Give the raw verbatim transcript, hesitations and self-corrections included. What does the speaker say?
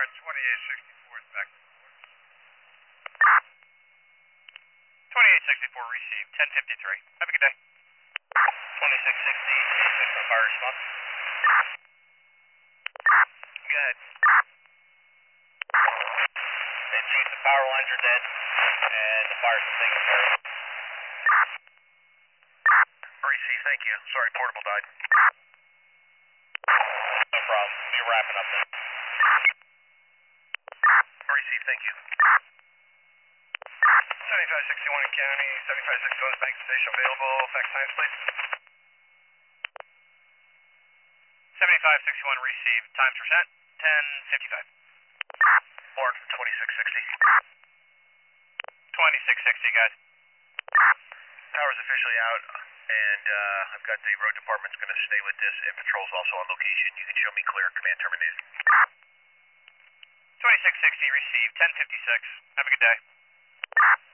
Alright, twenty-eight sixty-four is back. twenty-eight sixty-four received, ten fifty-three. Have a good day. twenty-six sixty, check for fire response. Go ahead. Hey, Chief, the power lines are dead, and the fire's been taken care of. Receive, thank you. Sorry, portable died. No problem. You're wrapping up then. Receive, thank you. seventy-five sixty-one County, seventy-five sixty-one is bank station available. Fax times, please. seventy-five sixty-one received. Times percent, ten fifty-five. Warren for twenty-six sixty. twenty-six sixty, guys. Power's officially out, and uh, I've got the road department's going to stay with this, and patrol's also on location. You can show me clear. Command terminated. twenty-six sixty received, ten fifty-six. Have a good day.